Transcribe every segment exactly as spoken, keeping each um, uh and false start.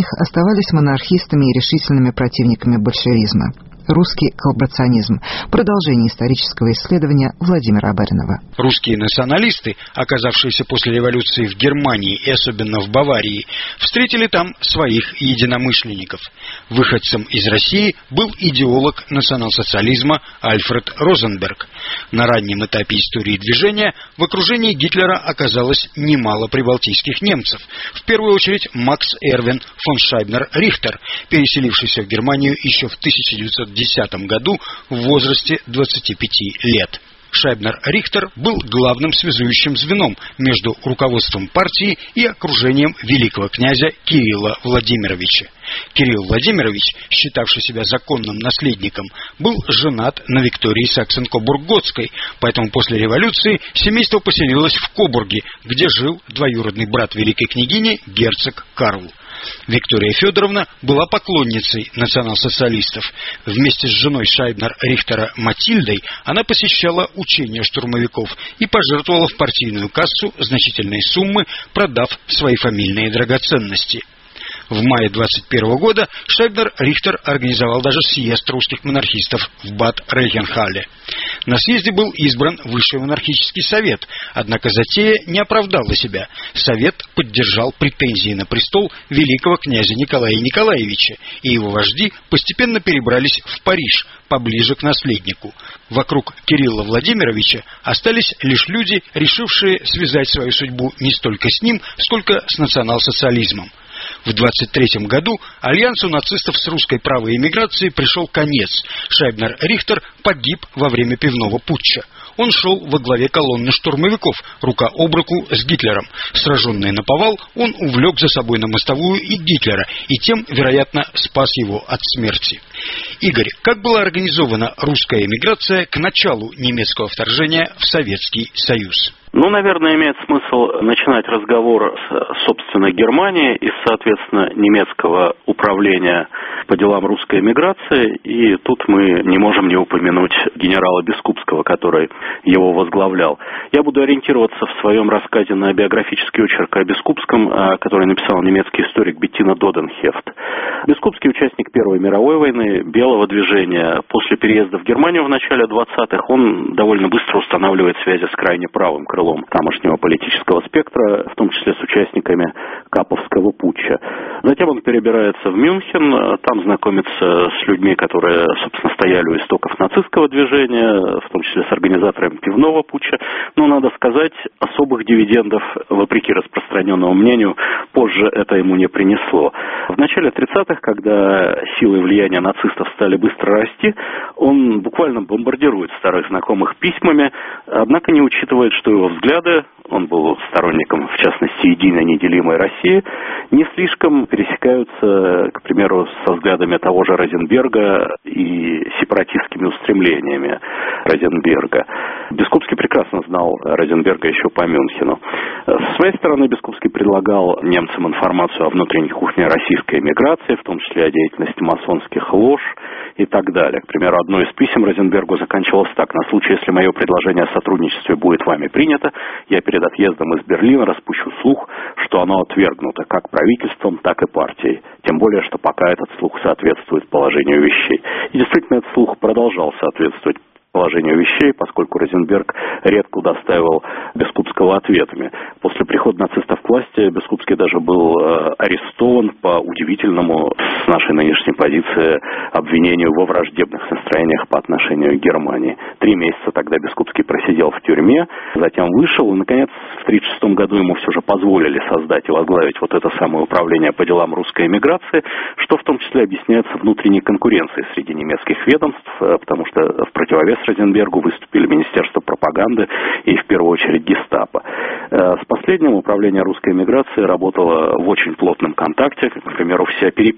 них оставались монархистами и решительными противниками большевизма. Русский коллаборационизм. Продолжение исторического исследования Владимира Баринова. Русские националисты, оказавшиеся после революции в Германии и особенно в Баварии, встретили там своих единомышленников. Выходцем из России был идеолог национал-социализма Альфред Розенберг. На раннем этапе истории движения в окружении Гитлера оказалось немало прибалтийских немцев. В первую очередь Макс Эрвин фон Шайбнер-Рихтер, переселившийся в Германию еще в тысяча девятьсот десятом году в возрасте двадцати пяти лет. Шайбнер-Рихтер был главным связующим звеном между руководством партии и окружением великого князя Кирилла Владимировича. Кирилл Владимирович, считавший себя законным наследником, был женат на Виктории Саксен-Кобург-Готской, поэтому после революции семейство поселилось в Кобурге, где жил двоюродный брат великой княгини герцог Карл. Виктория Федоровна была поклонницей национал-социалистов. Вместе с женой Шайбнер-Рихтера Матильдой она посещала учения штурмовиков и пожертвовала в партийную кассу значительные суммы, продав свои фамильные драгоценности. В мае двадцать первого года Шайбнер-Рихтер организовал даже съезд русских монархистов в Бад-Рейхенхалле. На съезде был избран Высший монархический совет, однако затея не оправдала себя. Совет поддержал претензии на престол великого князя Николая Николаевича, и его вожди постепенно перебрались в Париж, поближе к наследнику. Вокруг Кирилла Владимировича остались лишь люди, решившие связать свою судьбу не столько с ним, сколько с национал-социализмом. В двадцать третьем году альянсу нацистов с русской правой эмиграцией пришел конец. Шайбнер-Рихтер погиб во время пивного путча. Он шел во главе колонны штурмовиков, рука об руку с Гитлером. Сраженный наповал, он увлек за собой на мостовую и Гитлера, и тем, вероятно, спас его от смерти. Игорь, как была организована русская эмиграция к началу немецкого вторжения в Советский Союз? Ну, наверное, имеет смысл начинать разговор с, собственно, Германии и, соответственно, немецкого управления по делам русской эмиграции. И тут мы не можем не упомянуть генерала Бескупского, который его возглавлял. Я буду ориентироваться в своем рассказе на биографический очерк о Бескупском, который написал немецкий историк Беттина Доденхефт. Бескупский участник Первой мировой войны, белого движения. После переезда в Германию в начале двадцатых он довольно быстро устанавливает связи с крайне правым крылом тамошнего политического спектра, в том числе с участниками Каповского путча. Затем он перебирается в Мюнхен, там знакомится с людьми, которые, собственно, стояли у истоков нацистского движения, в том числе с организаторами пивного путча. Но, надо сказать, особых дивидендов, вопреки распространенному мнению, позже это ему не принесло. В начале тридцатых, когда силы и влияния нацистов стали быстро расти, он буквально бомбардирует старых знакомых письмами, однако не учитывает, что его взгляды, он был сторонником, в частности, единой неделимой России, не слишком пересекаются, к примеру, со взглядами того же Розенберга и сепаратистскими устремлениями Розенберга. Бескупский прекрасно знал Розенберга еще по Мюнхену. С своей стороны, Бескупский предлагал немцам информацию о внутренней кухне российской эмиграции, в том числе о деятельности масонских лож и так далее. К примеру, одно из писем Розенбергу заканчивалось так: «На случай, если мое предложение о сотрудничестве будет вами принято, я перед отъездом из Берлина распущу слух, что оно отвергнуто как правительством, так и партией. Тем более, что пока этот слух соответствует положению вещей». И действительно, этот слух продолжал соответствовать положению вещей, поскольку Розенберг редко удостаивал Бескупского ответами. После прихода нацистов к власти Бескупский даже был э, арестован по удивительному, с нашей нынешней позиции, обвинению во враждебных настроениях по отношению к Германии. Три месяца тогда Бескупский просидел в тюрьме, затем вышел, и, наконец, в тридцать шестом году ему все же позволили создать и возглавить вот это самое управление по делам русской эмиграции, что в том числе объясняется внутренней конкуренцией среди немецких ведомств, потому что в противовес Розенбергу выступили Министерство пропаганды и, в первую очередь, Гестапо. С последним управление русской эмиграции работало в очень плотном контакте. К примеру, вся переписка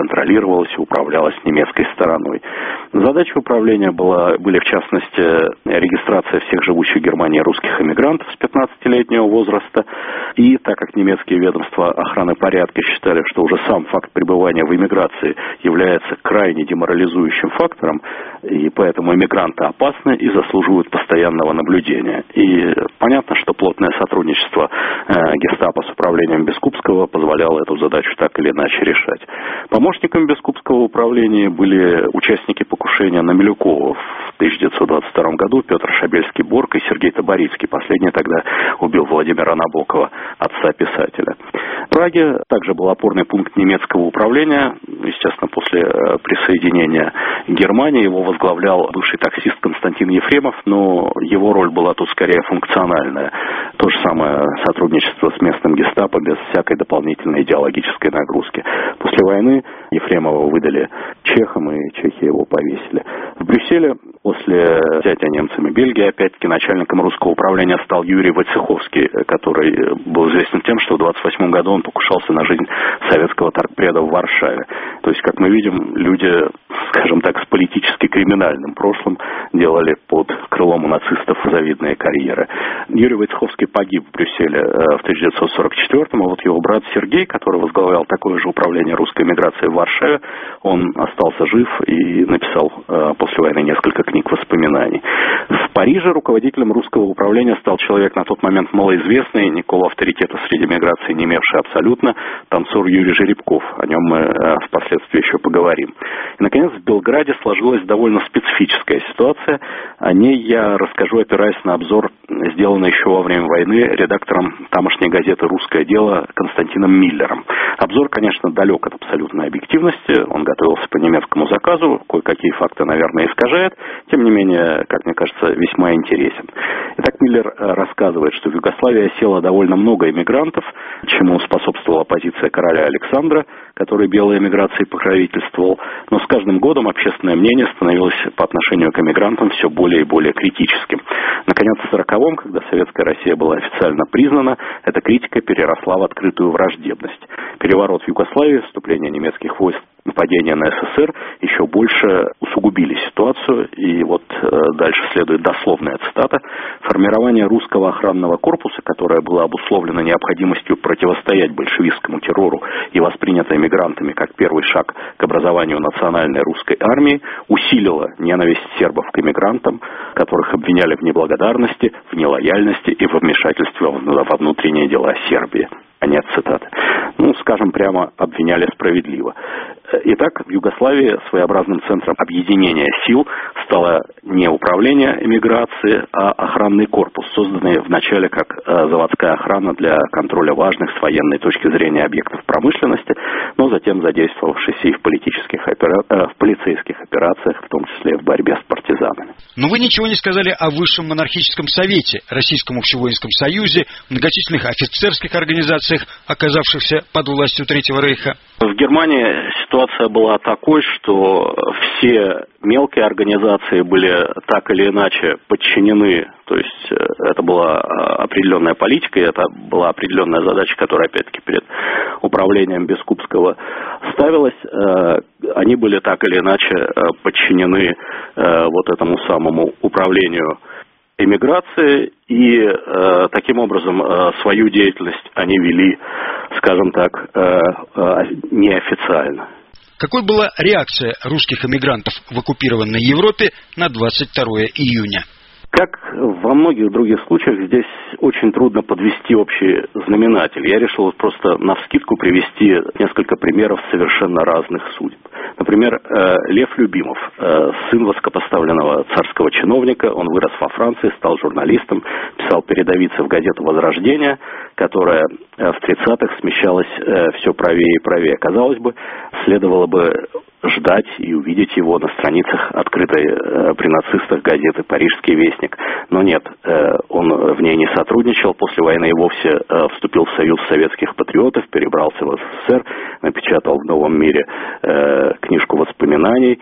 контролировалась и управлялась немецкой стороной. Задача управления была, были, в частности, регистрация всех живущих в Германии русских эмигрантов с пятнадцатилетнего возраста. И так как немецкие ведомства охраны порядка считали, что уже сам факт пребывания в эмиграции является крайне деморализующим фактором, и поэтому эмигранты опасны и заслуживают постоянного наблюдения. И понятно, что плотное сотрудничество э, гестапо с управлением Бескупского позволяло эту задачу так или иначе решать. Помощниками Бескупского управления были участники покушения на Милюкова в тысяча девятьсот двадцать втором году Петр Шабельский-Борг и Сергей Таборицкий. Последний тогда убил Владимира Набокова, отца писателя. В Праге также был опорный пункт немецкого управления. Естественно, после присоединения Германии его возглавлял бывший таксист Константин Ефремов, но его роль была тут скорее функциональная. То же самое сотрудничество с местным гестапо без всякой дополнительной идеологической нагрузки. После войны Ефремова выдали чехам, и чехи его повесили. В Брюсселе после взятия немцами Бельгии, опять-таки, начальником русского управления стал Юрий Войцеховский, который был известен тем, что в двадцать восьмом году он покушался на жизнь советского торгпреда в Варшаве. То есть, как мы видим, люди, скажем так, с политически криминальным прошлым делали под крылом у нацистов завидные карьеры. Юрий Войцеховский погиб в Брюсселе в тысяча девятьсот сорок четвёртом, а вот его брат Сергей, который возглавлял такое же управление русской эмиграции в Варшаве, он остался жив и написал после войны несколько книг воспоминаний. В Париже руководителем русского управления стал человек на тот момент малоизвестный, никакого авторитета среди эмиграции не имевший абсолютно, танцор Юрий Жеребков. О нем мы впоследствии еще поговорим. И, наконец, в Белграде сложилась довольно специфическая ситуация. О ней я расскажу, опираясь на обзор, сделанный еще во время войны редактором тамошней газеты «Русское дело» Константином Миллером. Обзор, конечно, далек от абсолютной объективности. Он готовился по немецкому заказу, кое-какие факты, наверное, искажает. Тем не менее, как мне кажется, весьма интересен. Итак, Миллер рассказывает, что в Югославии осело довольно много эмигрантов, чему способствовала позиция короля Александра, который белой эмиграции покровительствовал. Но с каждым годом общественное мнение становилось по отношению к эмигрантам все более и более критическим. Наконец, в сороковом, когда Советская Россия была официально признана, эта критика переросла в открытую враждебность. Переворот в Югославии, вступление немецких войск, нападение на СССР еще больше усугубили ситуацию. И вот э, дальше следует дословная цитата. «Формирование русского охранного корпуса, которое было обусловлено необходимостью противостоять большевистскому террору и воспринято эмигрантами как первый шаг к образованию национальной русской армии, усилило ненависть сербов к эмигрантам, которых обвиняли в неблагодарности, в нелояльности и во вмешательстве во внутренние дела Сербии». Конец цитаты. Ну, скажем прямо, обвиняли справедливо. Итак, в Югославии своеобразным центром объединения сил стало не управление эмиграции, а охранный корпус, созданный вначале как заводская охрана для контроля важных с военной точки зрения объектов промышленности, но затем задействовавшийся и в, политических опера... в полицейских операциях, в том числе и в борьбе с партизанами. Но вы ничего не сказали о Высшем монархическом совете, Российском общевоинском союзе, многочисленных офицерских организациях, оказавшихся под властью Третьего Рейха. В Германии ситуация была такой, что все мелкие организации были так или иначе подчинены, то есть это была определенная политика, и это была определенная задача, которая опять-таки перед управлением Бескупского ставилась. Они были так или иначе подчинены вот этому самому управлению эмиграции, и э, таким образом э, свою деятельность они вели, скажем так, э, э, неофициально. Какой была реакция русских эмигрантов в оккупированной Европе на двадцать второе июня? Как во многих других случаях, здесь очень трудно подвести общий знаменатель. Я решил просто навскидку привести несколько примеров совершенно разных судеб. Например, Лев Любимов, сын высокопоставленного царского чиновника, он вырос во Франции, стал журналистом, писал передовицы в газету «Возрождение», которая в тридцатых смещалась все правее и правее. Казалось бы, следовало бы ждать и увидеть его на страницах открытой э, при нацистах газеты «Парижский вестник». Но нет, э, он в ней не сотрудничал. После войны и вовсе э, вступил в Союз советских патриотов, перебрался в СССР, напечатал в «Новом мире» э, книжку воспоминаний.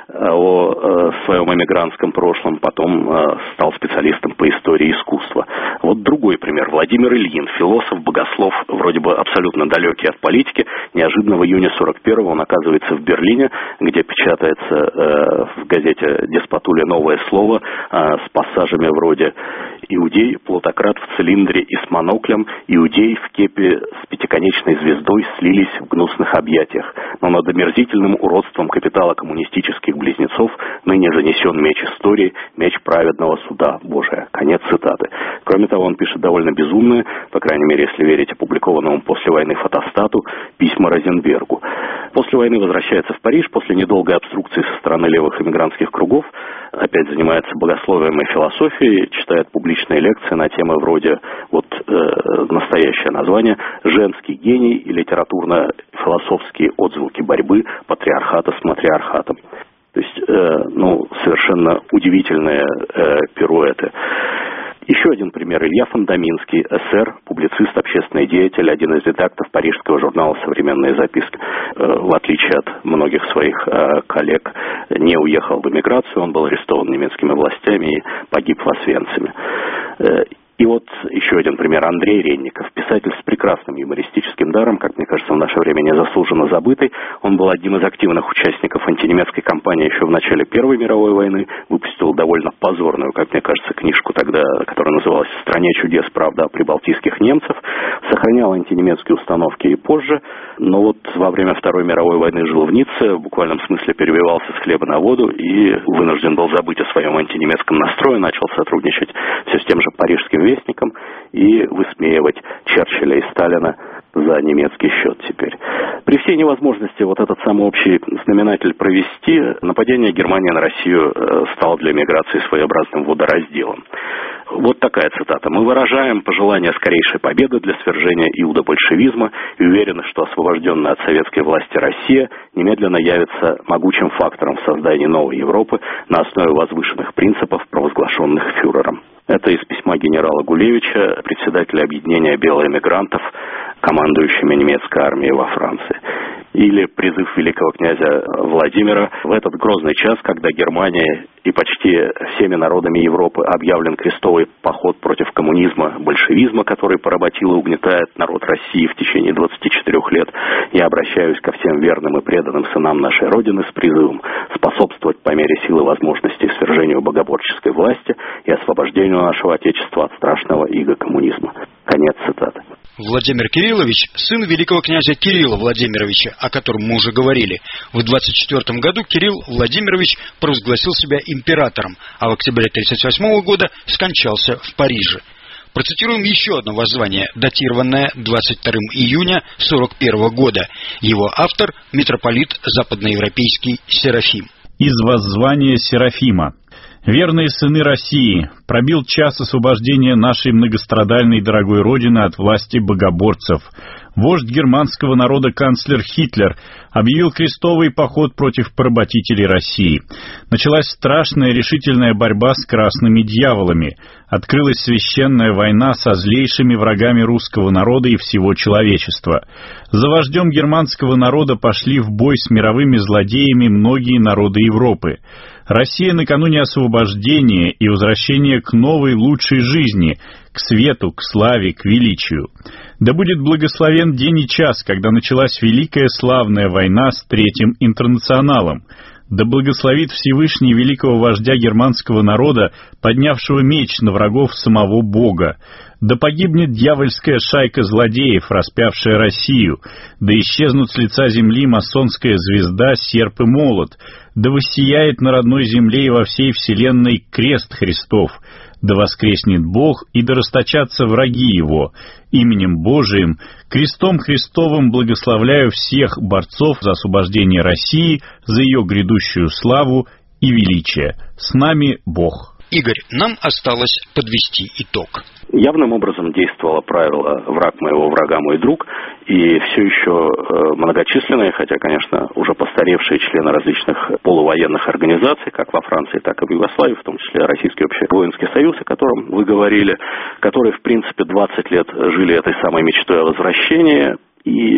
о своем эмигрантском прошлом, потом стал специалистом по истории искусства. Вот другой пример. Владимир Ильин, философ, богослов, вроде бы абсолютно далекий от политики. Неожиданно в июне сорок первого он оказывается в Берлине, где печатается в газете «Деспотуля» новое слово с пассажами вроде «Иудей, плутократ в цилиндре и с моноклем, иудей в кепе с пятиконечной звездой слились в гнусных объятиях, но над омерзительным уродством капитала коммунистических близнецов ныне занесен меч истории, меч праведного суда Божия». Конец цитаты. Кроме того, он пишет довольно безумные, по крайней мере, если верить опубликованному после войны фотостату, письма Розенбергу. После войны возвращается в Париж, после недолгой обструкции со стороны левых эмигрантских кругов, опять занимается богословием и философией, читает публичные лекции на темы вроде, вот э, настоящее название, «Женский гений и литературно-философские отзвуки борьбы патриархата с матриархатом». То есть, э, ну, совершенно удивительные э, пируэты. Еще один пример. Илья Фондаминский, эсер, публицист, общественный деятель, один из редакторов парижского журнала «Современные записки». В отличие от многих своих коллег, не уехал в эмиграцию, он был арестован немецкими властями и погиб в Освенциме. И вот еще один пример. Андрей Ренников, писатель с прекрасным юмористическим даром, как мне кажется, в наше время незаслуженно забытый. Он был одним из активных участников антинемецкой кампании еще в начале Первой мировой войны. Выпустил довольно позорную, как мне кажется, книжку тогда, которая называлась «В стране чудес. Правда о прибалтийских немцев». Сохранял антинемецкие установки и позже. Но вот во время Второй мировой войны жил в Ницце, в буквальном смысле перебивался с хлеба на воду и вынужден был забыть о своем антинемецком настрое. Начал сотрудничать все с тем же парижским вестником и высмеивать Черчилля и Сталина за немецкий счет теперь. При всей невозможности вот этот самый общий знаменатель провести, нападение Германии на Россию стало для эмиграции своеобразным водоразделом. Вот такая цитата. «Мы выражаем пожелание скорейшей победы для свержения иудобольшевизма и уверены, что освобожденная от советской власти Россия немедленно явится могучим фактором в создании новой Европы на основе возвышенных принципов, провозглашенных фюрером». Это из письма генерала Гулевича, председателя объединения белоэмигрантов, командующими немецкой армией во Франции. Или призыв великого князя Владимира: в этот грозный час, когда Германия и почти всеми народами Европы объявлен крестовый поход против коммунизма, большевизма, который поработил и угнетает народ России в течение двадцати четырёх лет, я обращаюсь ко всем верным и преданным сынам нашей Родины с призывом способствовать по мере силы возможностей свержению богоборческой власти и освобождению нашего Отечества от страшного ига коммунизма. Конец цитаты. Владимир Кириллович, сын великого князя Кирилла Владимировича, о котором мы уже говорили. В двадцать четвёртом году Кирилл Владимирович провозгласил себя императором, а в октябре тридцать восьмого года скончался в Париже. Процитируем еще одно воззвание, датированное двадцать второго июня сорок первого года. Его автор – митрополит западноевропейский Серафим. Из воззвания Серафима. Верные сыны России, пробил час освобождения нашей многострадальной дорогой Родины от власти богоборцев. Вождь германского народа канцлер Гитлер объявил крестовый поход против поработителей России. Началась страшная решительная борьба с красными дьяволами. Открылась священная война со злейшими врагами русского народа и всего человечества. За вождем германского народа пошли в бой с мировыми злодеями многие народы Европы. Россия накануне освобождения и возвращения к новой лучшей жизни, к свету, к славе, к величию. Да будет благословен день и час, когда началась великая славная война с Третьим интернационалом. Да благословит Всевышний великого вождя германского народа, поднявшего меч на врагов самого Бога. Да погибнет дьявольская шайка злодеев, распявшая Россию. Да исчезнут с лица земли масонская звезда, серп и молот. Да воссияет на родной земле и во всей вселенной крест Христов. Да воскреснет Бог, и да расточатся враги Его. Именем Божиим, крестом Христовым благословляю всех борцов за освобождение России, за ее грядущую славу и величие. С нами Бог. Игорь, нам осталось подвести итог. Явным образом действовало правило «враг моего врага мой друг», и все еще многочисленные, хотя, конечно, уже постаревшие члены различных полувоенных организаций, как во Франции, так и в Югославии, в том числе Российский общевоинский союз, о котором вы говорили, которые, в принципе, двадцать лет жили этой самой мечтой о возвращении, и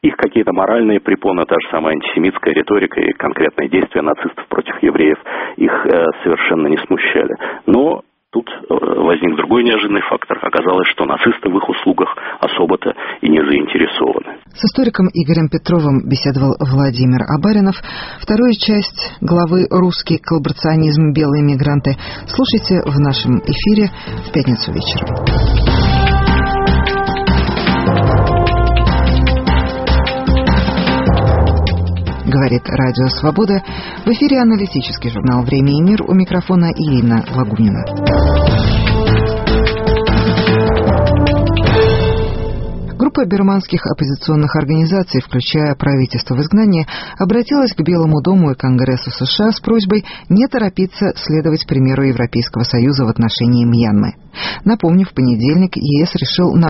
их какие-то моральные препоны, та же самая антисемитская риторика и конкретные действия нацистов против евреев их э, совершенно не смущали. Но тут возник другой неожиданный фактор. Оказалось, что нацисты в их услугах особо-то и не заинтересованы. С историком Игорем Петровым беседовал Владимир Абаринов. Вторую часть главы «Русский коллаборационизм. Белые мигранты» слушайте в нашем эфире в пятницу вечером. Говорит Радио Свобода. В эфире аналитический журнал «Время и мир». У микрофона Ирина Лагунина. Группа бирманских оппозиционных организаций, включая правительство в изгнании, обратилась к Белому дому и Конгрессу США с просьбой не торопиться следовать примеру Европейского Союза в отношении Мьянмы. Напомню, в понедельник ЕС решил на